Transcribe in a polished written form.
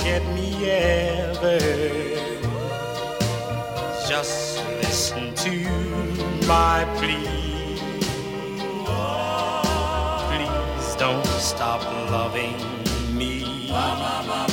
forget me ever. Just listen to my plea. Please don't stop loving me.